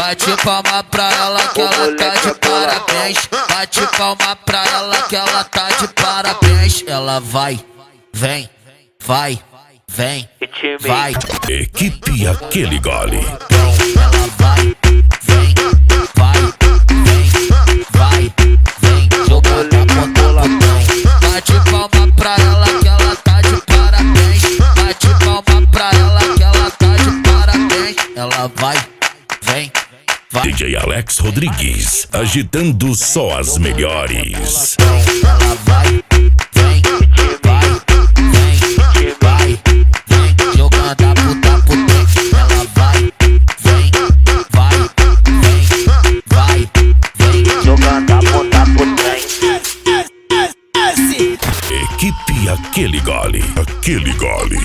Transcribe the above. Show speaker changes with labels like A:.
A: Bate palma pra ela que ela tá de parabéns. Bate palma pra ela que ela tá de parabéns. Ela vai, vem, vai, vem, vai.
B: Equipe Aquele Gole.
A: Ela vai, vem, vai, vem, vai, vem. Jogando a ponta pro trem. Bate palma pra ela que ela tá de parabéns. Bate palma pra ela que ela tá de parabéns. Ela vai, vem, vai.
B: DJ Alex Rodrigues, agitando só as melhores.
A: Ela vai, vem, vai, vem, vai, vem. Jogando a puta pro trem. Ela vai, vem, vai, vem. Jogando a puta pro trem.
B: Equipe Aquele Gole. Aquele Gole.